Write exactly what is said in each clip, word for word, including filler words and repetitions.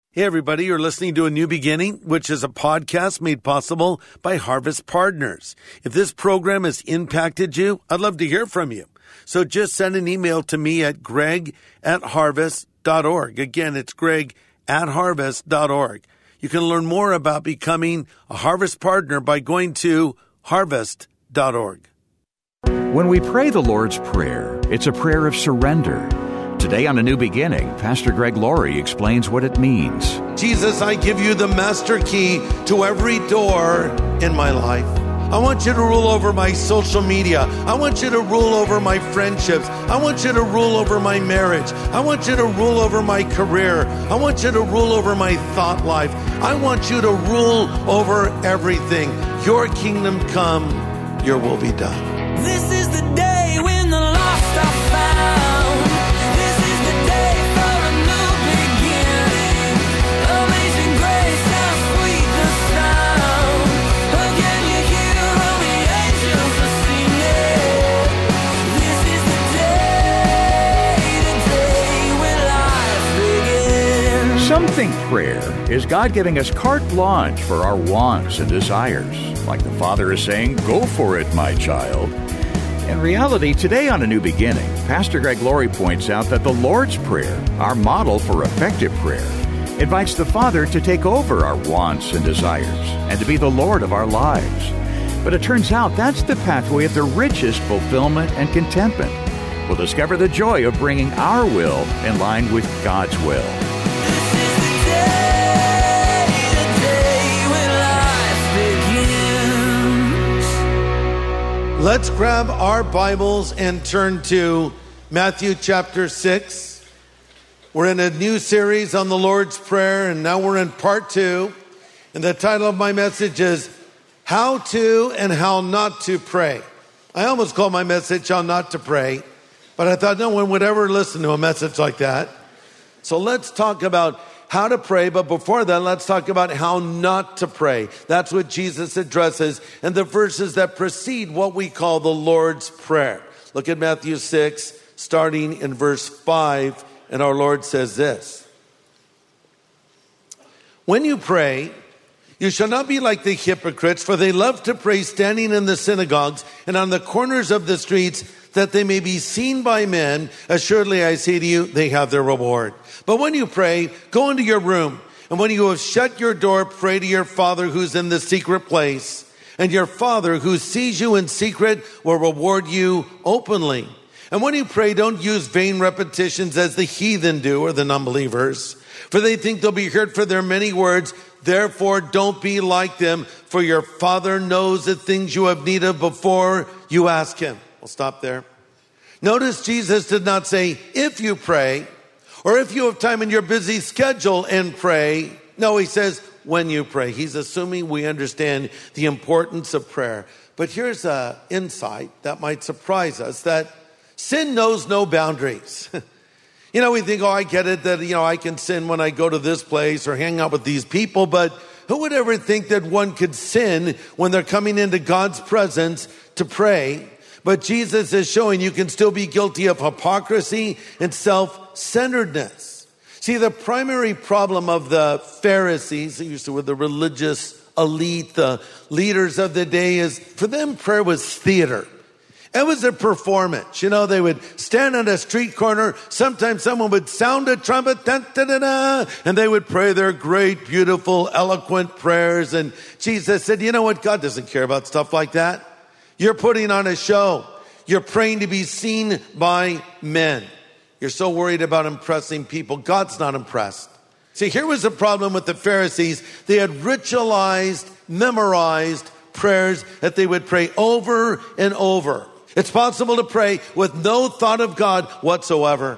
Hey, everybody, you're listening to A New Beginning, which is a podcast made possible by Harvest Partners. If this program has impacted you, I'd love to hear from you. So just send an email to me at greg at harvest dot org. Again, it's greg at harvest dot org. You can learn more about becoming a Harvest Partner by going to harvest dot org. When we pray the Lord's Prayer, it's a prayer of surrender. Today on A New Beginning, Pastor Greg Laurie explains what it means. Jesus, I give you the master key to every door in my life. I want you to rule over my social media. I want you to rule over my friendships. I want you to rule over my marriage. I want you to rule over my career. I want you to rule over my thought life. I want you to rule over everything. Your kingdom come, your will be done. This is the day when the lost are found. Some think prayer is God giving us carte blanche for our wants and desires. Like the Father is saying, go for it, my child. In reality, today on A New Beginning, Pastor Greg Laurie points out that the Lord's Prayer, our model for effective prayer, invites the Father to take over our wants and desires and to be the Lord of our lives. But it turns out that's the pathway of the richest fulfillment and contentment. We'll discover the joy of bringing our will in line with God's will. Let's grab our Bibles and turn to Matthew chapter six. We're in a new series on the Lord's Prayer, and now we're in part two. And the title of my message is How to and How Not to Pray. I almost called my message How Not to Pray, but I thought no one would ever listen to a message like that. So let's talk about how to pray, but before that, let's talk about how not to pray. That's what Jesus addresses in the verses that precede what we call the Lord's Prayer. Look at Matthew six, starting in verse five, and our Lord says this. When you pray, you shall not be like the hypocrites, for they love to pray standing in the synagogues and on the corners of the streets, that they may be seen by men. Assuredly, I say to you, they have their reward. But when you pray, go into your room, and when you have shut your door, pray to your Father who's in the secret place. And your Father who sees you in secret will reward you openly. And when you pray, don't use vain repetitions as the heathen do, or the unbelievers, for they think they'll be heard for their many words. Therefore, don't be like them, for your Father knows the things you have need of before you ask him. We'll stop there. Notice Jesus did not say, if you pray, or if you have time in your busy schedule and pray. No, he says, when you pray. He's assuming we understand the importance of prayer. But here's an insight that might surprise us, that sin knows no boundaries. You know, we think, oh, I get it, that, you know, I can sin when I go to this place or hang out with these people, but who would ever think that one could sin when they're coming into God's presence to pray? But Jesus is showing you can still be guilty of hypocrisy and self-centeredness. See, the primary problem of the Pharisees, used to with the religious elite, the leaders of the day, is for them prayer was theater. It was a performance. You know, they would stand on a street corner. Sometimes someone would sound a trumpet, da, da, da, da, and they would pray their great, beautiful, eloquent prayers. And Jesus said, you know what? God doesn't care about stuff like that. You're putting on a show. You're praying to be seen by men. You're so worried about impressing people. God's not impressed. See, here was the problem with the Pharisees. They had ritualized, memorized prayers that they would pray over and over. It's possible to pray with no thought of God whatsoever.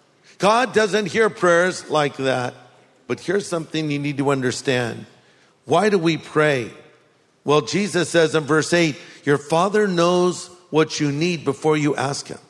God doesn't hear prayers like that. But here's something you need to understand. Why do we pray? Well, Jesus says in verse eight, your Father knows what you need before you ask him.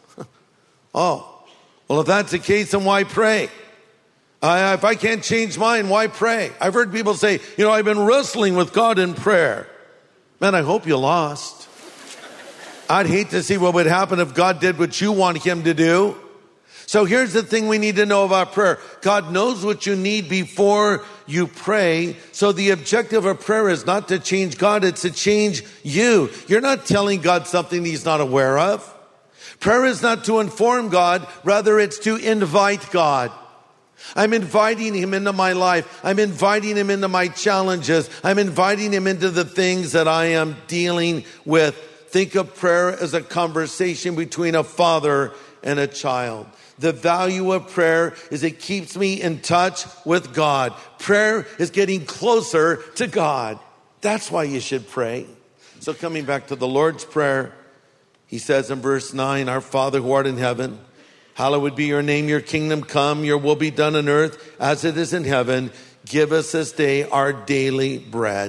Oh, well, if that's the case, then why pray? Uh, if I can't change mine, why pray? I've heard people say, you know, I've been wrestling with God in prayer. Man, I hope you lost. I'd hate to see what would happen if God did what you want him to do. So here's the thing we need to know about prayer. God knows what you need before you pray. So the objective of prayer is not to change God, it's to change you. You're not telling God something he's not aware of. Prayer is not to inform God, rather it's to invite God. I'm inviting him into my life. I'm inviting him into my challenges. I'm inviting him into the things that I am dealing with. Think of prayer as a conversation between a father and a child. The value of prayer is it keeps me in touch with God. Prayer is getting closer to God. That's why you should pray. So coming back to the Lord's Prayer, he says in verse nine, Our Father who art in heaven, hallowed be your name, your kingdom come, your will be done on earth as it is in heaven. Give us this day our daily bread.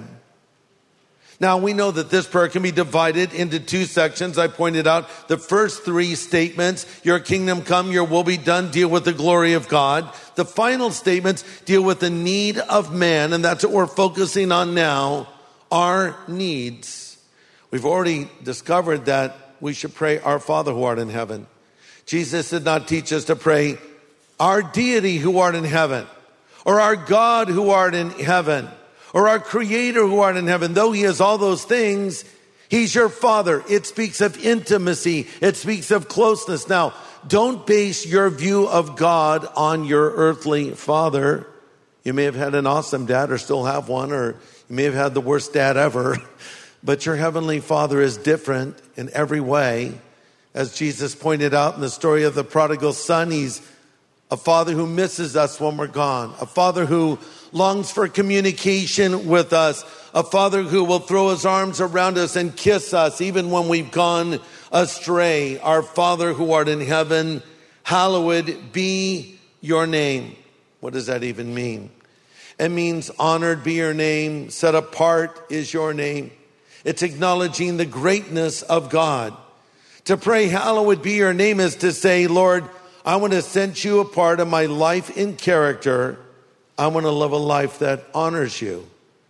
Now, we know that this prayer can be divided into two sections. I pointed out the first three statements, your kingdom come, your will be done, deal with the glory of God. The final statements deal with the need of man, and that's what we're focusing on now, our needs. We've already discovered that we should pray, Our Father who art in heaven. Jesus did not teach us to pray, our deity who art in heaven, or our God who art in heaven, or our creator who art in heaven. Though he is all those things, he's your father. It speaks of intimacy. It speaks of closeness. Now, don't base your view of God on your earthly father. You may have had an awesome dad or still have one, or you may have had the worst dad ever. But your heavenly father is different in every way. As Jesus pointed out in the story of the prodigal son, he's a father who misses us when we're gone. A father who longs for communication with us. A father who will throw his arms around us and kiss us even when we've gone astray. Our Father who art in heaven, hallowed be your name. What does that even mean? It means honored be your name, set apart is your name. It's acknowledging the greatness of God. To pray hallowed be your name is to say, Lord, I want to set you apart in my life in character. I want to live a life that honors you.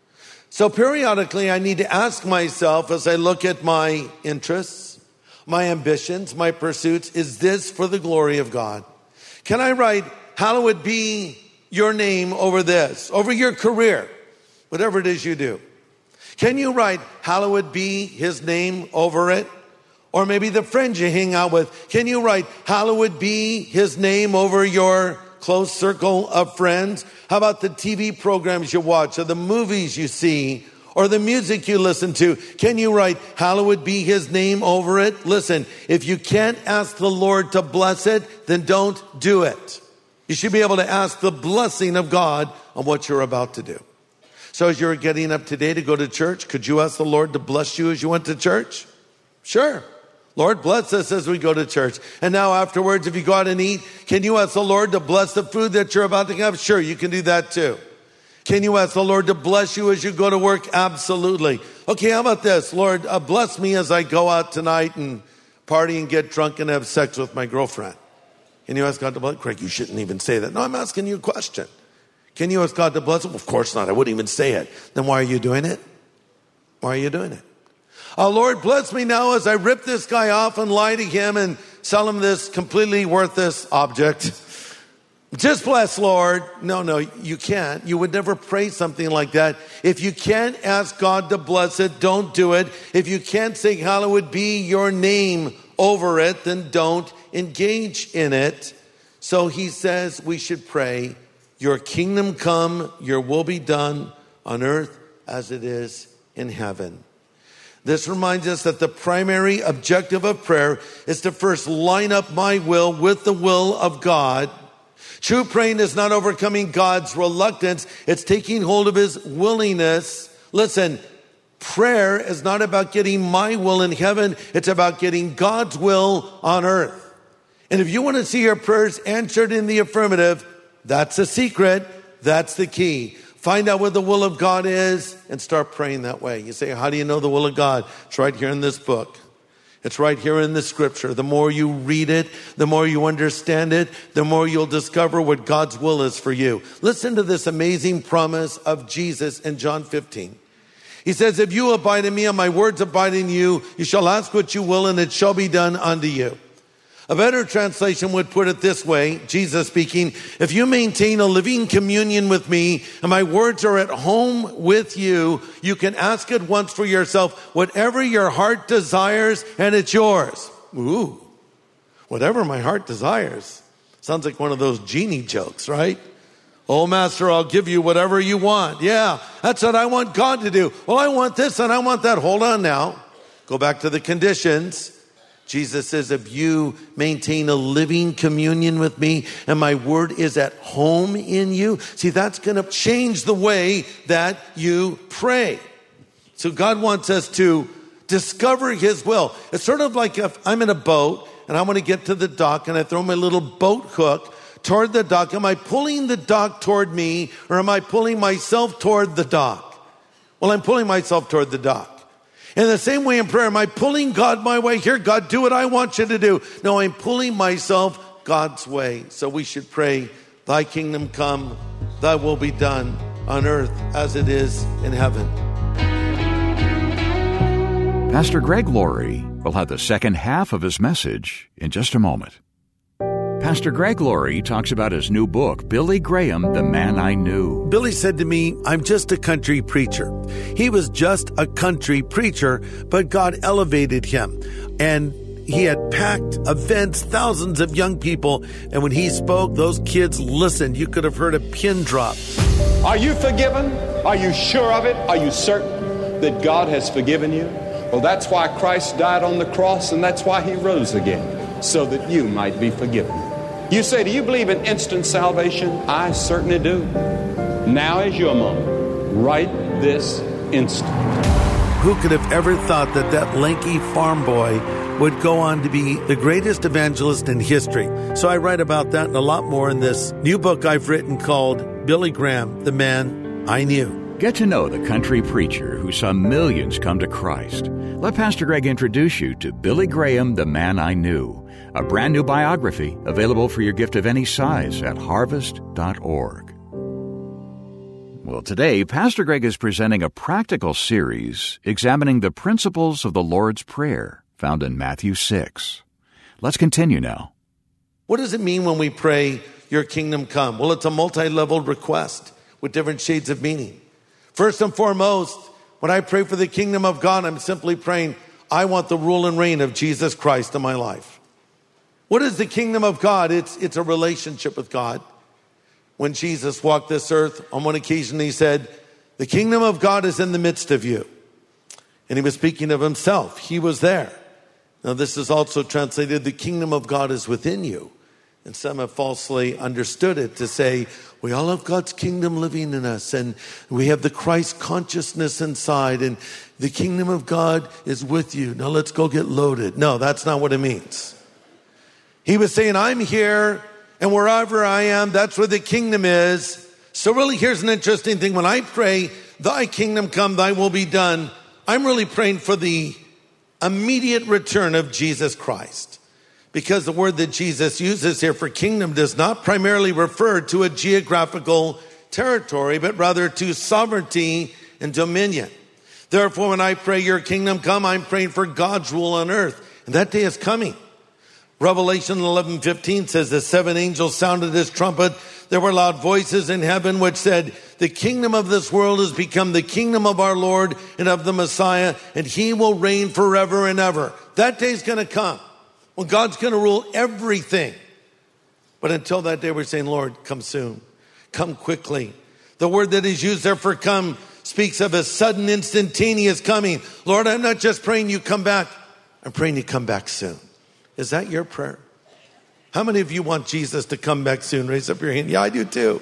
So periodically I need to ask myself as I look at my interests, my ambitions, my pursuits, is this for the glory of God? Can I write, hallowed be your name over this, over your career, whatever it is you do? Can you write, hallowed be his name over it? Or maybe the friends you hang out with. Can you write, hallowed be his name over your close circle of friends? How about the T V programs you watch, or the movies you see, or the music you listen to? Can you write, hallowed be his name over it? Listen, if you can't ask the Lord to bless it, then don't do it. You should be able to ask the blessing of God on what you're about to do. So as you're getting up today to go to church, could you ask the Lord to bless you as you went to church? Sure. Lord, bless us as we go to church. And now afterwards, if you go out and eat, can you ask the Lord to bless the food that you're about to have? Sure, you can do that too. Can you ask the Lord to bless you as you go to work? Absolutely. Okay, how about this? Lord, uh, bless me as I go out tonight and party and get drunk and have sex with my girlfriend. Can you ask God to bless? Craig, you shouldn't even say that. No, I'm asking you a question. Can you ask God to bless him? Of course not. I wouldn't even say it. Then why are you doing it? Why are you doing it? Oh, Lord, bless me now as I rip this guy off and lie to him and sell him this completely worthless object. Just bless, Lord. No, no, you can't. You would never pray something like that. If you can't ask God to bless it, don't do it. If you can't say hallowed be your name over it, then don't engage in it. So he says we should pray, your kingdom come, your will be done on earth as it is in heaven. This reminds us that the primary objective of prayer is to first line up my will with the will of God. True praying is not overcoming God's reluctance. It's taking hold of his willingness. Listen, prayer is not about getting my will in heaven. It's about getting God's will on earth. And if you want to see your prayers answered in the affirmative, that's the secret. That's the key. Find out what the will of God is and start praying that way. You say, how do you know the will of God? It's right here in this book. It's right here in the scripture. The more you read it, the more you understand it, the more you'll discover what God's will is for you. Listen to this amazing promise of Jesus in John fifteen. He says, if you abide in me and my words abide in you, you shall ask what you will and it shall be done unto you. A better translation would put it this way, Jesus speaking, if you maintain a living communion with me and my words are at home with you, you can ask at once for yourself whatever your heart desires and it's yours. Ooh, whatever my heart desires. Sounds like one of those genie jokes, right? Oh, Master, I'll give you whatever you want. Yeah, that's what I want God to do. Well, I want this and I want that. Hold on now. Go back to the conditions. Jesus says, if you maintain a living communion with me and my word is at home in you, see, that's going to change the way that you pray. So God wants us to discover his will. It's sort of like if I'm in a boat and I want to get to the dock and I throw my little boat hook toward the dock. Am I pulling the dock toward me or am I pulling myself toward the dock? Well, I'm pulling myself toward the dock. In the same way in prayer, am I pulling God my way? Here, God, do what I want you to do. No, I'm pulling myself God's way. So we should pray, thy kingdom come, thy will be done on earth as it is in heaven. Pastor Greg Laurie will have the second half of his message in just a moment. Pastor Greg Laurie talks about his new book, Billy Graham, The Man I Knew. Billy said to me, I'm just a country preacher. He was just a country preacher, but God elevated him. And he had packed events, thousands of young people. And when he spoke, those kids listened. You could have heard a pin drop. Are you forgiven? Are you sure of it? Are you certain that God has forgiven you? Well, that's why Christ died on the cross, and that's why he rose again, so that you might be forgiven. You say, do you believe in instant salvation? I certainly do. Now is your moment. Right this instant. Who could have ever thought that that lanky farm boy would go on to be the greatest evangelist in history? So I write about that and a lot more in this new book I've written called Billy Graham, The Man I Knew. Get to know the country preacher who saw millions come to Christ. Let Pastor Greg introduce you to Billy Graham, The Man I Knew, a brand new biography available for your gift of any size at harvest dot org. Well, today, Pastor Greg is presenting a practical series examining the principles of the Lord's Prayer found in Matthew six. Let's continue now. What does it mean when we pray, your kingdom come? Well, it's a multi-leveled request with different shades of meaning. First and foremost, when I pray for the kingdom of God, I'm simply praying, I want the rule and reign of Jesus Christ in my life. What is the kingdom of God? It's, it's a relationship with God. When Jesus walked this earth, on one occasion he said, the kingdom of God is in the midst of you. And he was speaking of himself. He was there. Now this is also translated, the kingdom of God is within you. And some have falsely understood it to say, we all have God's kingdom living in us and we have the Christ consciousness inside and the kingdom of God is with you. Now let's go get loaded. No, that's not what it means. He was saying, I'm here and wherever I am, that's where the kingdom is. So really, here's an interesting thing. When I pray, thy kingdom come, thy will be done, I'm really praying for the immediate return of Jesus Christ. Because the word that Jesus uses here for kingdom does not primarily refer to a geographical territory, but rather to sovereignty and dominion. Therefore, when I pray your kingdom come, I'm praying for God's rule on earth. And that day is coming. Revelation eleven fifteen says the seven angels sounded his trumpet. There were loud voices in heaven which said, the kingdom of this world has become the kingdom of our Lord and of the Messiah, and he will reign forever and ever. That day is going to come. Well, God's going to rule everything. But until that day, we're saying, Lord, come soon. Come quickly. The word that is used there for come speaks of a sudden, instantaneous coming. Lord, I'm not just praying you come back. I'm praying you come back soon. Is that your prayer? How many of you want Jesus to come back soon? Raise up your hand. Yeah, I do too.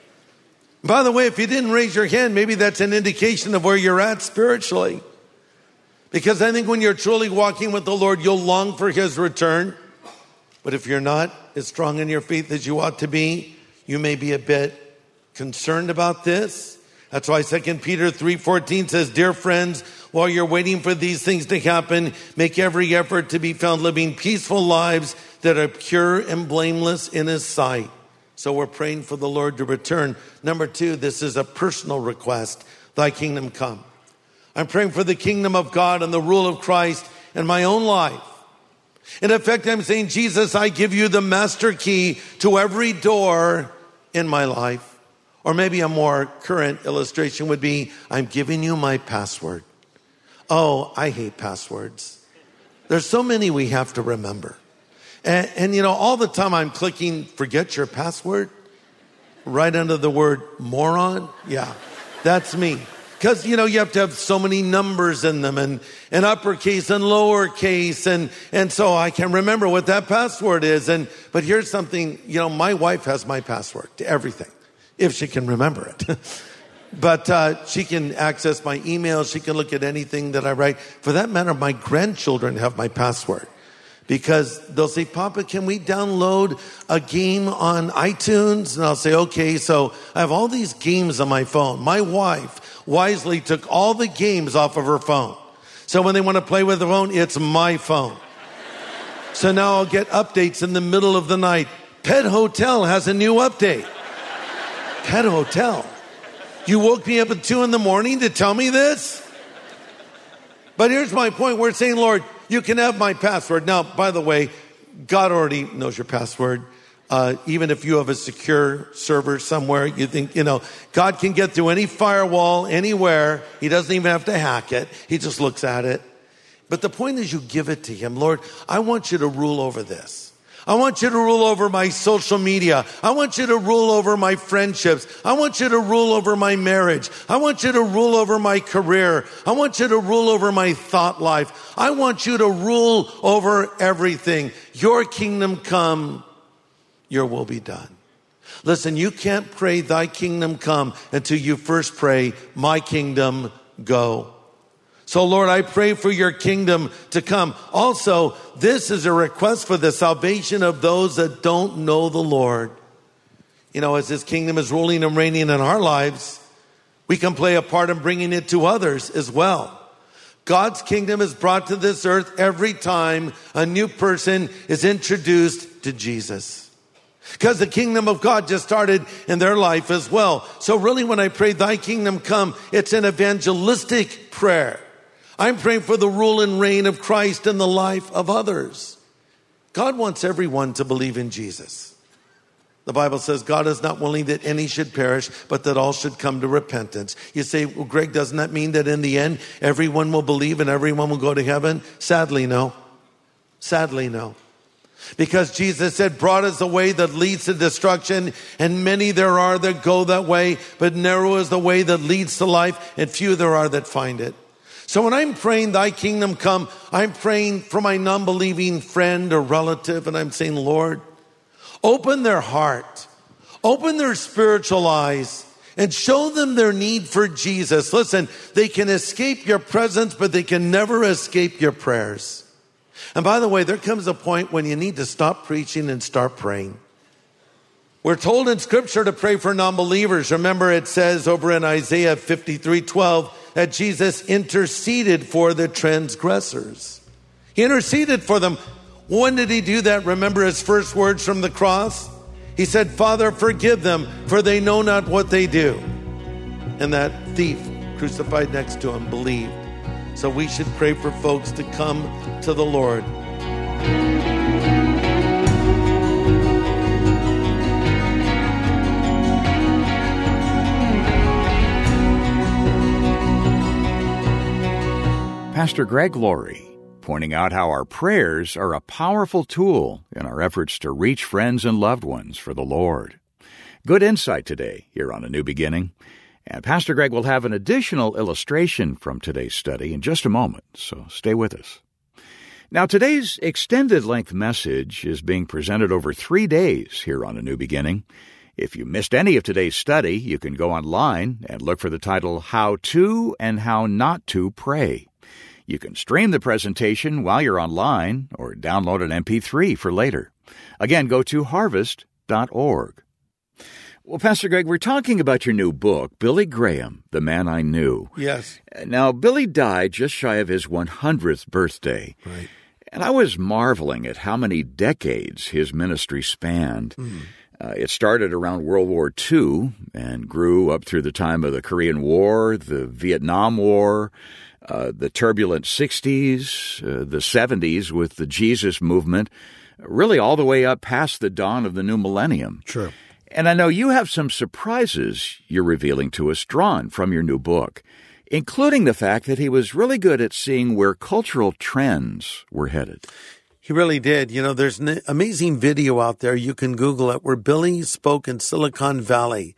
By the way, if you didn't raise your hand, maybe that's an indication of where you're at spiritually. Because I think when you're truly walking with the Lord, you'll long for his return. But if you're not as strong in your faith as you ought to be, you may be a bit concerned about this. That's why Second Peter three fourteen says, dear friends, while you're waiting for these things to happen, make every effort to be found living peaceful lives that are pure and blameless in his sight. So we're praying for the Lord to return. Number two, this is a personal request. Thy kingdom come. I'm praying for the kingdom of God and the rule of Christ in my own life. In effect, I'm saying, Jesus, I give you the master key to every door in my life. Or maybe a more current illustration would be, I'm giving you my password. Oh, I hate passwords. There's so many we have to remember. And, and you know, all the time I'm clicking, forget your password, right under the word moron. Yeah, that's me. Because, you know, you have to have so many numbers in them and, and uppercase and lowercase. And, and so I can remember what that password is. And, but here's something, you know, my wife has my password to everything, if she can remember it. But uh, she can access my email. She can look at anything that I write. For that matter, my grandchildren have my password. Because they'll say, Papa, can we download a game on iTunes? And I'll say, okay, so I have all these games on my phone. My wife wisely took all the games off of her phone. So when they want to play with their phone, it's my phone. So now I'll get updates in the middle of the night. Pet Hotel has a new update. Pet Hotel? You woke me up at two in the morning to tell me this? But here's my point. We're saying, Lord, you can have my password. Now, by the way, God already knows your password. Uh, even if you have a secure server somewhere, you think, you know, God can get through any firewall anywhere. He doesn't even have to hack it. He just looks at it. But the point is you give it to him. Lord, I want you to rule over this. I want you to rule over my social media. I want you to rule over my friendships. I want you to rule over my marriage. I want you to rule over my career. I want you to rule over my thought life. I want you to rule over everything. Your kingdom come, your will be done. Listen, you can't pray thy kingdom come until you first pray my kingdom go. So Lord, I pray for your kingdom to come. Also, this is a request for the salvation of those that don't know the Lord. You know, as his kingdom is ruling and reigning in our lives, we can play a part in bringing it to others as well. God's kingdom is brought to this earth every time a new person is introduced to Jesus. Because the kingdom of God just started in their life as well. So really when I pray thy kingdom come, it's an evangelistic prayer. I'm praying for the rule and reign of Christ in the life of others. God wants everyone to believe in Jesus. The Bible says God is not willing that any should perish, but that all should come to repentance. You say, well, Greg, doesn't that mean that in the end, everyone will believe and everyone will go to heaven? Sadly, no. Sadly, no. Because Jesus said, broad is the way that leads to destruction, and many there are that go that way, but narrow is the way that leads to life, and few there are that find it. So when I'm praying thy kingdom come, I'm praying for my non-believing friend or relative, and I'm saying, Lord, open their heart, open their spiritual eyes, and show them their need for Jesus. Listen, they can escape your presence, but they can never escape your prayers. And by the way, there comes a point when you need to stop preaching and start praying. We're told in Scripture to pray for non-believers. Remember, it says over in Isaiah fifty-three twelve that Jesus interceded for the transgressors. He interceded for them. When did he do that? Remember his first words from the cross? He said, Father, forgive them, for they know not what they do. And that thief crucified next to him believed. So we should pray for folks to come to the Lord. Pastor Greg Laurie, pointing out how our prayers are a powerful tool in our efforts to reach friends and loved ones for the Lord. Good insight today here on A New Beginning. And Pastor Greg will have an additional illustration from today's study in just a moment, so stay with us. Now, today's extended-length message is being presented over three days here on A New Beginning. If you missed any of today's study, you can go online and look for the title, How to and How Not to Pray. You can stream the presentation while you're online or download an M P three for later. Again, go to harvest dot org. Well, Pastor Greg, we're talking about your new book, Billy Graham, The Man I Knew. Yes. Now, Billy died just shy of his one hundredth birthday. Right. And I was marveling at how many decades his ministry spanned. Mm. Uh, it started around World War Two and grew up through the time of the Korean War, the Vietnam War, uh, the turbulent sixties, uh, the seventies with the Jesus movement, really all the way up past the dawn of the new millennium. Sure. And I know you have some surprises you're revealing to us drawn from your new book, including the fact that he was really good at seeing where cultural trends were headed. He really did. You know, there's an amazing video out there. You can Google it, where Billy spoke in Silicon Valley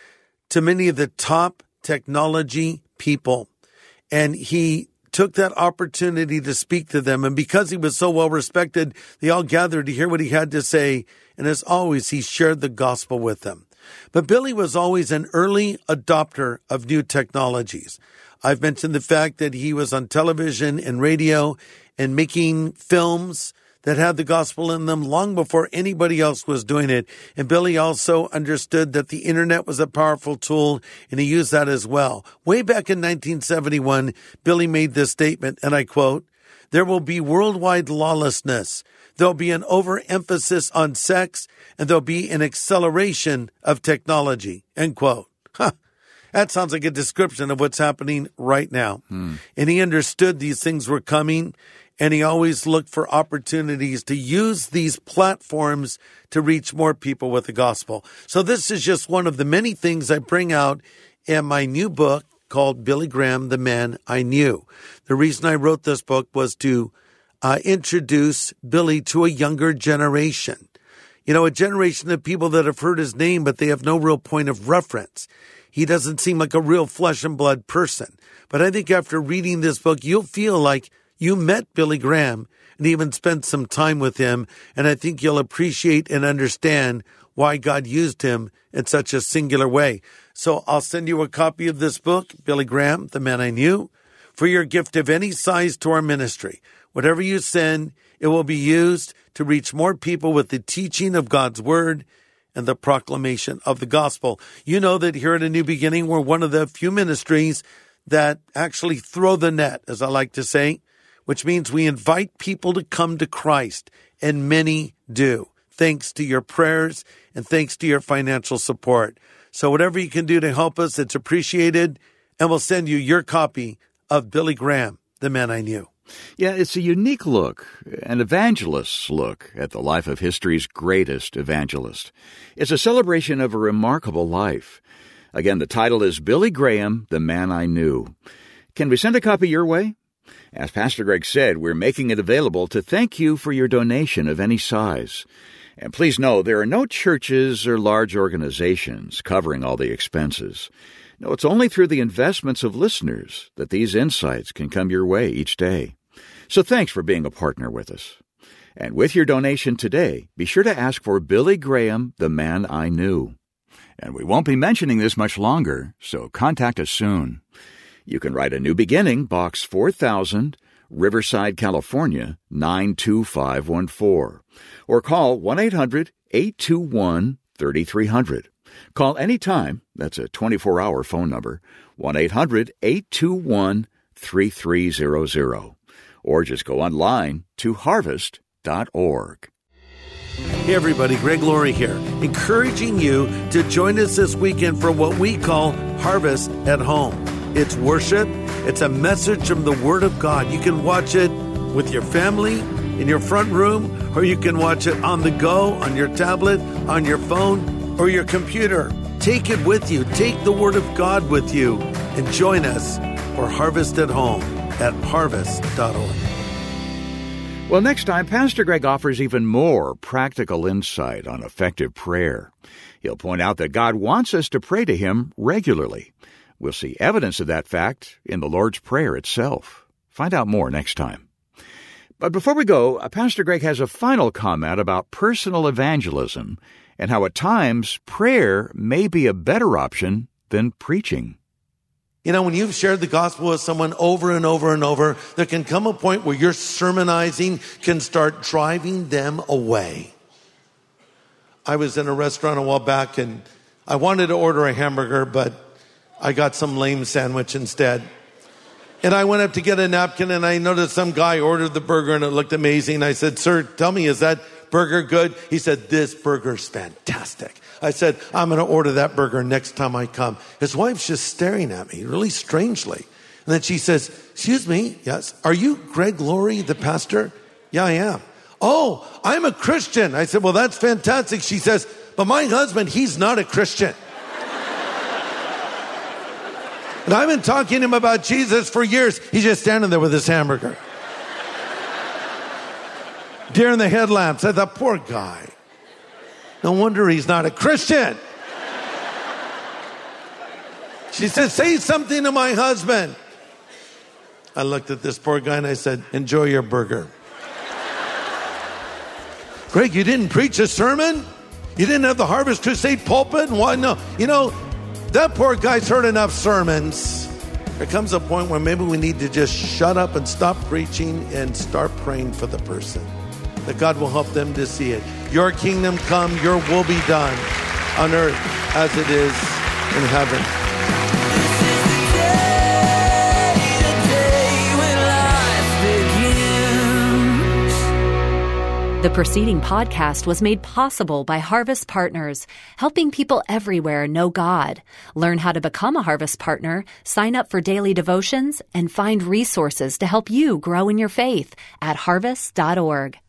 to many of the top technology people. And he took that opportunity to speak to them. And because he was so well respected, they all gathered to hear what he had to say. And as always, he shared the gospel with them. But Billy was always an early adopter of new technologies. I've mentioned the fact that he was on television and radio and making films that had the gospel in them long before anybody else was doing it. And Billy also understood that the internet was a powerful tool, and he used that as well. Way back in nineteen seventy-one, Billy made this statement, and I quote, "There will be worldwide lawlessness. There'll be an overemphasis on sex, and there'll be an acceleration of technology," end quote. Huh. That sounds like a description of what's happening right now. Hmm. And he understood these things were coming, and he always looked for opportunities to use these platforms to reach more people with the gospel. So this is just one of the many things I bring out in my new book called Billy Graham, the Man I Knew. The reason I wrote this book was to uh, introduce Billy to a younger generation. You know, a generation of people that have heard his name, but they have no real point of reference. He doesn't seem like a real flesh and blood person. But I think after reading this book, you'll feel like you met Billy Graham and even spent some time with him. And I think you'll appreciate and understand why God used him in such a singular way. So I'll send you a copy of this book, Billy Graham, the Man I Knew, for your gift of any size to our ministry. Whatever you send, it will be used to reach more people with the teaching of God's word and the proclamation of the gospel. You know that here at A New Beginning, we're one of the few ministries that actually throw the net, as I like to say, which means we invite people to come to Christ, and many do, thanks to your prayers and thanks to your financial support. So whatever you can do to help us, it's appreciated, and we'll send you your copy of Billy Graham, the Man I Knew. Yeah, it's a unique look, an evangelist's look at the life of history's greatest evangelist. It's a celebration of a remarkable life. Again, the title is Billy Graham, the Man I Knew. Can we send a copy your way? As Pastor Greg said, we're making it available to thank you for your donation of any size. And please know there are no churches or large organizations covering all the expenses. No, it's only through the investments of listeners that these insights can come your way each day. So thanks for being a partner with us. And with your donation today, be sure to ask for Billy Graham, the Man I Knew. And we won't be mentioning this much longer, so contact us soon. You can write A New Beginning, Box four thousand, Riverside, California, nine two five one four. Or call one eight hundred eight two one three three zero zero. Call anytime, that's a twenty-four hour phone number, one eight hundred eight two one three three zero zero. Or just go online to harvest dot org. Hey everybody, Greg Laurie here, encouraging you to join us this weekend for what we call Harvest at Home. It's worship. It's a message from the Word of God. You can watch it with your family, in your front room, or you can watch it on the go, on your tablet, on your phone, or your computer. Take it with you. Take the Word of God with you and join us for Harvest at Home at harvest dot org. Well, next time, Pastor Greg offers even more practical insight on effective prayer. He'll point out that God wants us to pray to Him regularly. We'll see evidence of that fact in the Lord's Prayer itself. Find out more next time. But before we go, Pastor Greg has a final comment about personal evangelism and how at times prayer may be a better option than preaching. You know, when you've shared the gospel with someone over and over and over, there can come a point where your sermonizing can start driving them away. I was in a restaurant a while back and I wanted to order a hamburger, but I got some lame sandwich instead. And I went up to get a napkin and I noticed some guy ordered the burger and it looked amazing. I said, "Sir, tell me, is that burger good?" He said, "This burger's fantastic." I said, "I'm going to order that burger next time I come." His wife's just staring at me really strangely. And then she says, excuse me, yes, are you Greg Laurie, the pastor? Yeah, I am. Oh, I'm a Christian. I said, well, that's fantastic. She says, but my husband, he's not a Christian. And I've been talking to him about Jesus for years. He's just standing there with his hamburger. Deer in the headlamps. I thought, poor guy. No wonder he's not a Christian. She said, say something to my husband. I looked at this poor guy and I said, enjoy your burger. Greg, you didn't preach a sermon? You didn't have the Harvest Crusade pulpit? Why no? You know, that poor guy's heard enough sermons. There comes a point where maybe we need to just shut up and stop preaching and start praying for the person, that God will help them to see it. Your kingdom come, your will be done on earth as it is in heaven. The preceding podcast was made possible by Harvest Partners, helping people everywhere know God. Learn how to become a Harvest Partner, sign up for daily devotions, and find resources to help you grow in your faith at harvest dot org.